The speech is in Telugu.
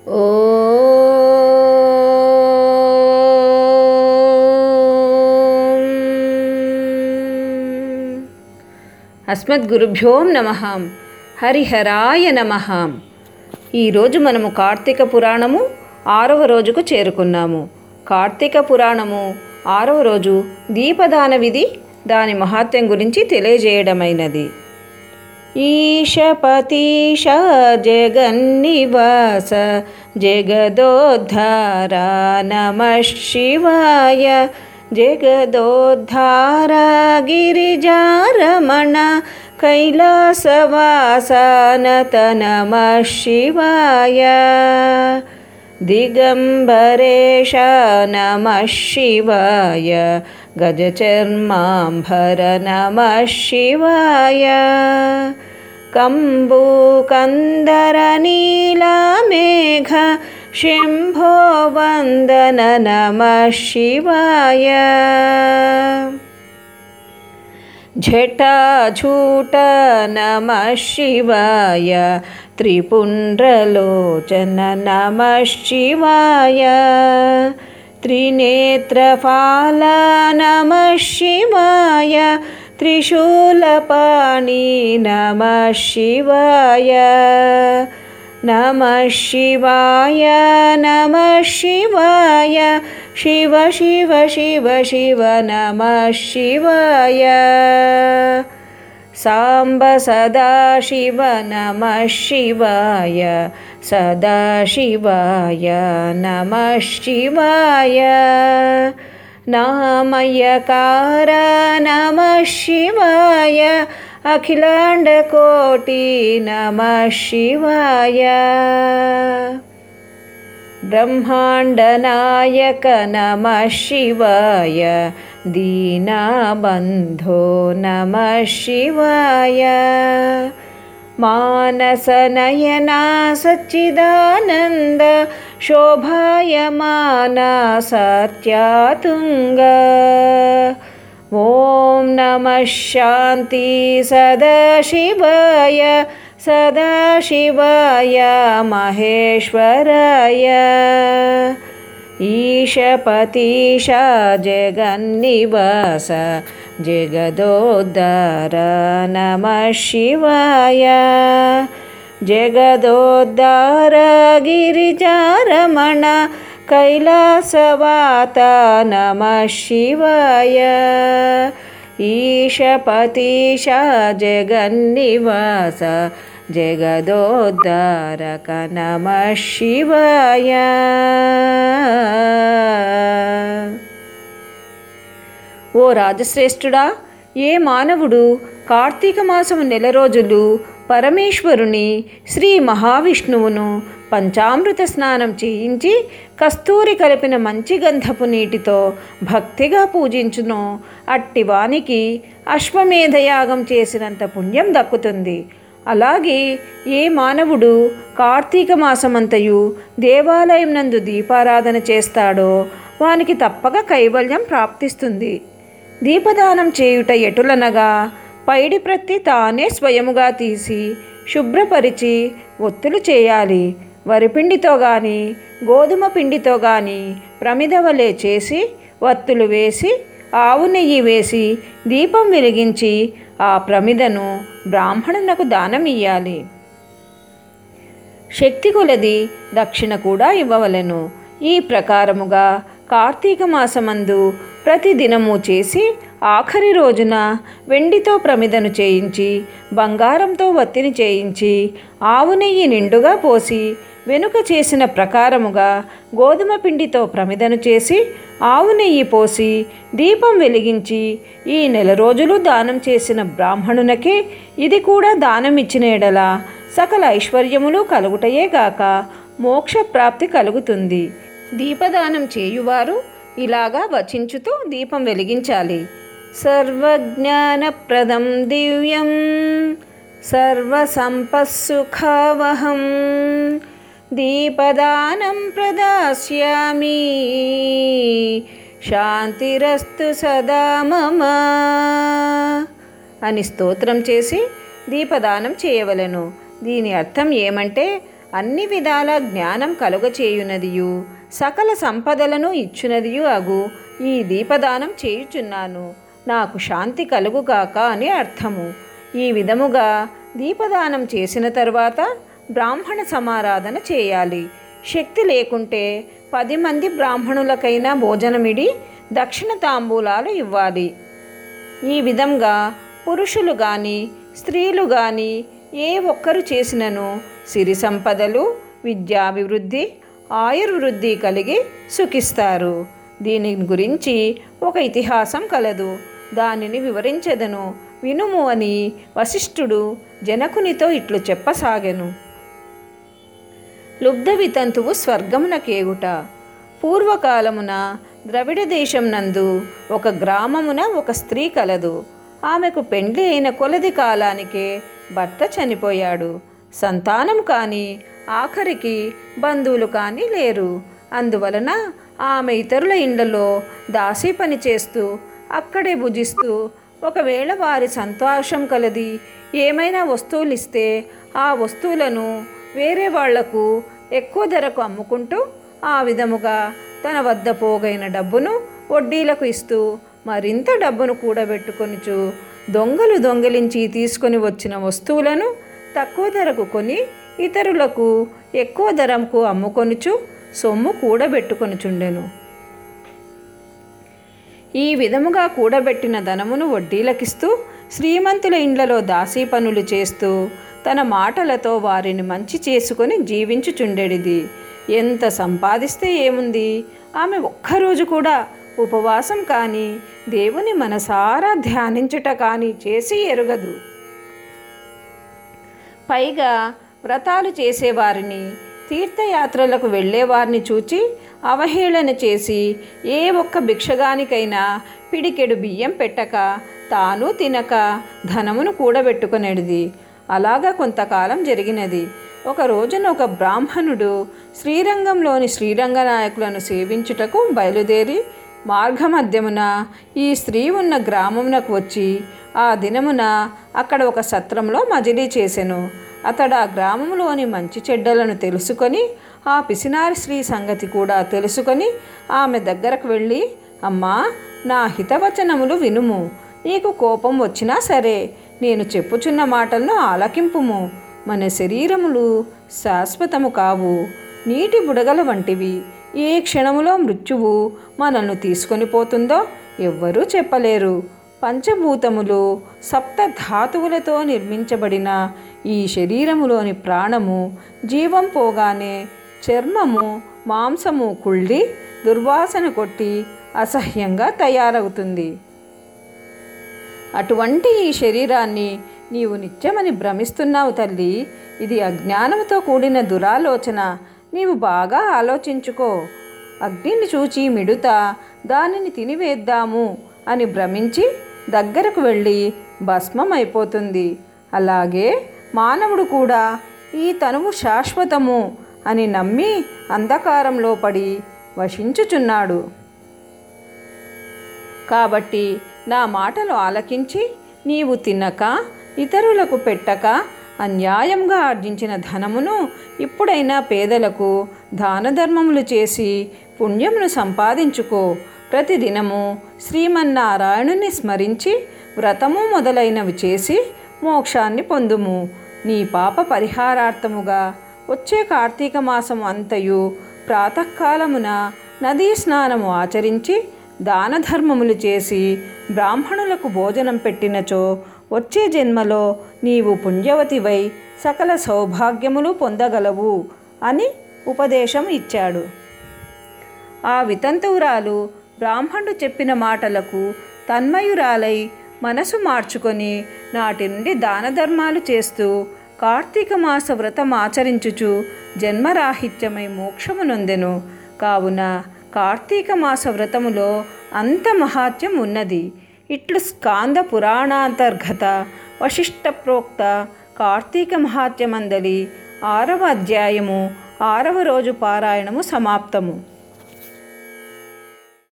అస్మద్గురుభ్యో నమః. హరిహరాయ నమః. ఈరోజు మనము కార్తీక పురాణము 6వ రోజుకు చేరుకున్నాము. కార్తీక పురాణము 6వ రోజు దీపదాన విధి, దాని మహాత్మ్యం గురించి తెలియజేయడమైనది. ఈశపతీశ జగన్నివాస జగదోద్ధార నమః శివాయ. జగదోద్ధార గిరిజారమణ కైలాసవాసనత నమః శివాయ. దిగంబరేశ నమః శివాయ. గజచర్మాంబర నమః శివాయ. కంబూకందర నీలమేఘ శంభో వందన నమః శివాయ. జటాజూట నమః శివాయ. త్రిపుండ్రలోచన నమః శివాయ. త్రినేత్రపాల నమః శివాయ. త్రిశూలపాణి నమః శివాయ. నమః శివాయ నమః శివాయ. శివ శివ శివ శివ నమః శివాయ. సాంబ సదాశివ నమః శివాయ. సదాశివాయ నమః శివాయ. నామయకార నమః శివాయ. అఖిలాండకోటి నమః శివాయ. బ్రహ్మాండనాయక నమః శివాయ. దీనబంధో నమః శివాయ. మానసనయన సచ్చిదానంద శోభాయమాన సత్యాతుంగ. ఓం నమః శాంతి సదాశివాయ. సదాశివాయ మహేశ్వరాయ. ఈశపతీశ జగన్నివాస జగదోద్ధార నమః శివాయ. జగదోద్ధార గిరిజారమణ కైలాసవాత నమః శివాయ. ఈశపతీశ జగన్నివాస జగదోద్ధారక నమః శివాయ. ఓ రాజశ్రేష్ఠుడా, ఏ మానవుడు కార్తీక మాసము నెల రోజులు పరమేశ్వరుని శ్రీ మహావిష్ణువును పంచామృత స్నానం చేయించి కస్తూరి కలిపిన మంచి గంధపు నీటితో భక్తిగా పూజించునో అట్టివానికి అశ్వమేధయాగం చేసినంత పుణ్యం దక్కుతుంది. అలాగే ఏ మానవుడు కార్తీక మాసమంతయు దేవాలయం నందు దీపారాధన చేస్తాడో వానికి తప్పక కైవల్యం ప్రాప్తిస్తుంది. దీపదానం చేయుట ఎటులనగా, పైడి ప్రత్తి తానే స్వయముగా తీసి శుభ్రపరిచి ఒత్తులు చేయాలి. వరిపిండితో గాని గోధుమ పిండితో గాని ప్రమిదవలే చేసి వత్తులు వేసి ఆవు నెయ్యి వేసి దీపం వెలిగించి ఆ ప్రమిదను బ్రాహ్మణునకు దానం ఇయ్యాలి. శక్తి కొలది దక్షిణ కూడా ఇవ్వవలెను. ఈ ప్రకారముగా కార్తీక మాసమందు ప్రతిదినము చేసి ఆఖరి రోజున వెండితో ప్రమిదను చేయించి బంగారంతో వత్తిని చేయించి ఆవు నెయ్యి నిండుగా పోసి వెనుక చేసిన ప్రకారముగా గోధుమ పిండితో ప్రమిదను చేసి ఆవు నెయ్యి పోసి దీపం వెలిగించి ఈ నెల రోజులు దానం చేసిన బ్రాహ్మణునకే ఇది కూడా దానమిచ్చిన ఎడల సకల ఐశ్వర్యములు కలుగుటయే గాక మోక్షప్రాప్తి కలుగుతుంది. దీపదానం చేయువారు ఇలాగా వచించుతూ దీపం వెలిగించాలి. సర్వజ్ఞానప్రదం దివ్యం సర్వసంపత్సుఖావహం దీపదానం ప్రదాస్యామి శాంతిరస్తు సదా మమ అని స్తోత్రం చేసి దీపదానం చేయవలెను. దీని అర్థం ఏమంటే, అన్ని విధాల జ్ఞానం కలుగచేయునదియు సకల సంపదలను ఇచ్చునదియు అగు ఈ దీపదానం చేయుచున్నాను, నాకు శాంతి కలుగుగాక అని అర్థము. ఈ విధముగా దీపదానం చేసిన తర్వాత బ్రాహ్మణ సమారాధన చేయాలి. శక్తి లేకుంటే 10 మంది బ్రాహ్మణులకైనా భోజనమిడి దక్షిణ తాంబూలాలు ఇవ్వాలి. ఈ విధంగా పురుషులు కానీ స్త్రీలు కానీ ఏ ఒక్కరు చేసినను సిరి సంపదలు, విద్యాభివృద్ధి, ఆయుర్వృద్ధి కలిగి సుఖిస్తారు. దీని గురించి ఒక ఇతిహాసం కలదు, దానిని వివరించెదను వినుము అని వశిష్ఠుడు జనకునితో ఇట్లు చెప్పసాగెను. లుబ్ధ వితంతువు స్వర్గమునకేగుట. పూర్వకాలమున ద్రవిడ దేశం నందు ఒక గ్రామమున ఒక స్త్రీ కలదు. ఆమెకు పెండ్లి అయిన కొలది కాలానికే భర్త చనిపోయాడు. సంతానం కానీ ఆఖరికి బంధువులు కానీ లేరు. అందువలన ఆమె ఇతరుల ఇండ్లలో దాసీ పని చేస్తూ అక్కడే భుజిస్తూ, ఒకవేళ వారి సంతోషం కలది ఏమైనా వస్తువులు ఇస్తే ఆ వస్తువులను వేరే వాళ్లకు ఎక్కువ ధరకు అమ్ముకుంటూ ఆ విధముగా తన వద్ద పోగైన డబ్బును వడ్డీలకు ఇస్తూ మరింత డబ్బును కూడబెట్టుకొనుచు దొంగలు దొంగిలించి తీసుకొని వచ్చిన వస్తువులను తక్కువ ధరకు కొని ఇతరులకు ఎక్కువ ధరకు అమ్ముకొనుచు సొమ్ము కూడబెట్టుకొనుచుండెను. ఈ విధముగా కూడబెట్టిన ధనమును వడ్డీలకిస్తూ శ్రీమంతుల ఇండ్లలో దాసీ పనులు చేస్తూ తన మాటలతో వారిని మంచి చేసుకొని జీవించుచుండెడిది. ఎంత సంపాదిస్తే ఏముంది, ఆమె ఒక్కరోజు కూడా ఉపవాసం కానీ దేవుని మనసారా ధ్యానించుట కానీ చేసి ఎరుగదు. పైగా వ్రతాలు చేసేవారిని, తీర్థయాత్రలకు వెళ్ళేవారిని చూచి అవహేళన చేసి ఏ ఒక్క భిక్షగానికైనా పిడికెడు బియ్యం పెట్టక తాను తినక ధనమును కూడబెట్టుకునేది. అలాగా కొంతకాలం జరిగినది. ఒక రోజున ఒక బ్రాహ్మణుడు శ్రీరంగంలోని శ్రీరంగనాయకులను సేవించుటకు బయలుదేరి మార్గమధ్యమున ఈ స్త్రీ ఉన్న గ్రామమునకు వచ్చి ఆ దినమున అక్కడ ఒక సత్రంలో మజిలీ చేసెను. అతడు ఆ గ్రామంలోని మంచి చెడ్డలను తెలుసుకొని ఆ పిసినారి స్త్రీ సంగతి కూడా తెలుసుకొని ఆమె దగ్గరకు వెళ్ళి, అమ్మా, నా హితవచనములు వినుము. నీకు కోపం వచ్చినా సరే నేను చెప్పుచున్న మాటలను ఆలకింపుము. మన శరీరములు శాశ్వతము కావు, నీటి బుడగల వంటివి. ఏ క్షణములో మృత్యువు మనల్ని తీసుకొని పోతుందో ఎవ్వరూ చెప్పలేరు. పంచభూతములు, సప్త ధాతువులతో నిర్మించబడిన ఈ శరీరములోని ప్రాణము జీవం పోగానే చర్మము, మాంసము కుళ్ళి దుర్వాసన కొట్టి అసహ్యంగా తయారవుతుంది. అటువంటి ఈ శరీరాన్ని నీవు నిత్యమని భ్రమిస్తున్నావు తల్లి. ఇది అజ్ఞానంతో కూడిన దురాలోచన. నీవు బాగా ఆలోచించుకో. అగ్నిని చూచి మిడుత దానిని తినివేద్దాము అని భ్రమించి దగ్గరకు వెళ్ళి భస్మం అయిపోతుంది. అలాగే మానవుడు కూడా ఈ తనువు శాశ్వతము అని నమ్మి అంధకారంలో పడి వశించుచున్నాడు. కాబట్టి నా మాటలు ఆలకించి నీవు తినక ఇతరులకు పెట్టక అన్యాయంగా ఆర్జించిన ధనమును ఇప్పుడైనా పేదలకు దాన ధర్మములు చేసి పుణ్యమును సంపాదించుకో. ప్రతిదినము శ్రీమన్నారాయణుని స్మరించి వ్రతము మొదలైనవి చేసి మోక్షాన్ని పొందుము. నీ పాప పరిహారార్థముగా వచ్చే కార్తీక మాసం అంతయు ప్రాతకాలమున నదీ స్నానము ఆచరించి దాన ధర్మములు చేసి బ్రాహ్మణులకు భోజనం పెట్టినచో వచ్చే జన్మలో నీవు పుణ్యవతివై సకల సౌభాగ్యములు పొందగలవు అని ఉపదేశం ఇచ్చాడు. ఆ వితంతువురాలు బ్రాహ్మణుడు చెప్పిన మాటలకు తన్మయురాలై మనసు మార్చుకొని నాటి నుండి దాన ధర్మాలు చేస్తూ కార్తీక మాస వ్రతం ఆచరించుచు జన్మరాహిత్యమై మోక్షము నొందెను. కావున కార్తీక మాస వ్రతములో అంత మహాత్యం ఉన్నది. ఇట్లు స్కాంద పురాణాంతర్గత వశిష్ట ప్రోక్త కార్తీక మహాత్యమందలి 6వ అధ్యాయము 6వ రోజు పారాయణము సమాప్తము.